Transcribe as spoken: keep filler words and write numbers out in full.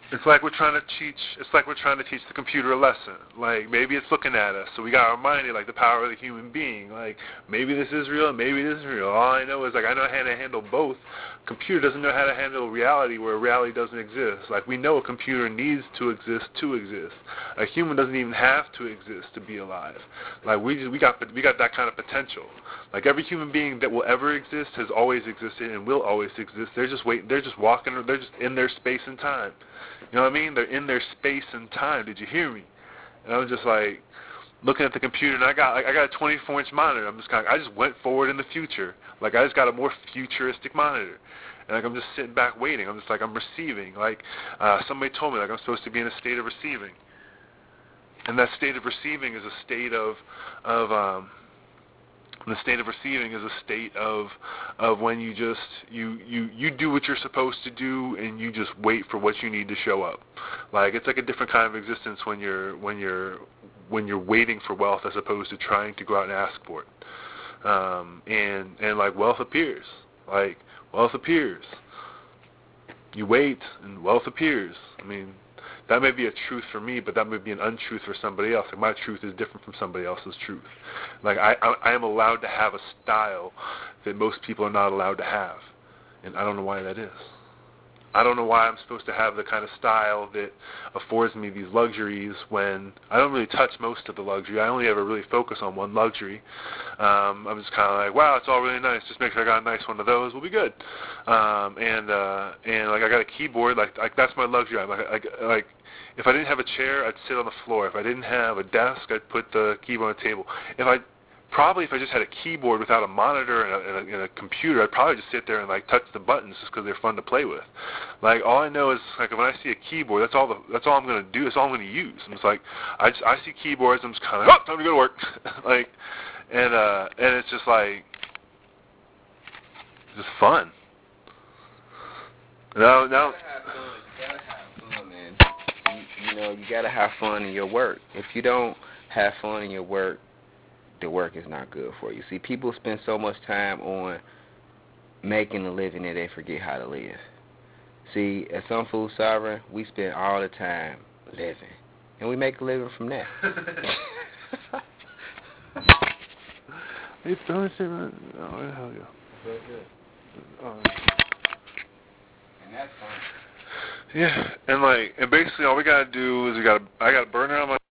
It's like we're trying to teach. It's like we're trying to teach the computer a lesson. Like maybe it's looking at us, so we got to remind it like the power of the human being. Like maybe this is real, maybe it isn't real. All I know is like I know how to handle both. Computer doesn't know how to handle reality where reality doesn't exist. Like we know a computer needs to exist to exist. A human doesn't even have to exist to be alive. Like we just we got we got that kind of potential. Like every human being that will ever exist has always existed and will always exist. They're just waiting. They're just walking. They're just in their space and time. You know what I mean? They're in their space and time. Did you hear me? And I was just like looking at the computer, and I got like, I got a twenty-four inch monitor. I'm just kind of I just went forward in the future. Like I just got a more futuristic monitor, and like I'm just sitting back waiting. I'm just like I'm receiving. Like uh, somebody told me like I'm supposed to be in a state of receiving, and that state of receiving is a state of of um, the state of receiving is a state of of when you just you, you you do what you're supposed to do and you just wait for what you need to show up. Like it's like a different kind of existence when you're when you're when you're waiting for wealth as opposed to trying to go out and ask for it. Um, and and like wealth appears. Like wealth appears. You wait and wealth appears. I mean, that may be a truth for me, but that may be an untruth for somebody else. Like my truth is different from somebody else's truth. Like I, I, I am allowed to have a style that most people are not allowed to have, and I don't know why that is. I don't know why I'm supposed to have the kind of style that affords me these luxuries when I don't really touch most of the luxury. I only ever really focus on one luxury. Um, I'm just kind of like, wow, it's all really nice. Just make sure I got a nice one of those. We'll be good. Um, and uh, and like I got a keyboard. Like like that's my luxury. I'm like like like. If I didn't have a chair, I'd sit on the floor. If I didn't have a desk, I'd put the keyboard on the table. If I Probably if I just had a keyboard without a monitor and a, and a, and a computer, I'd probably just sit there and like touch the buttons just because they're fun to play with. Like all I know is like when I see a keyboard, that's all the that's all I'm gonna do. That's all I'm gonna use. And it's like I just I see keyboards, I'm just kind of like, oh, time to go to work, like, and uh and it's just like just fun. No, no. You know, you gotta have fun in your work. If you don't have fun in your work, the work is not good for you. See, people spend so much time on making a living that they forget how to live. See, at Some Food Sovereign, we spend all the time living, and we make a living from that. You throwing shit right? Oh, where the hell you go? Oh. And that's fun. Yeah, and like, and basically all we gotta do is we gotta, I gotta burn it on my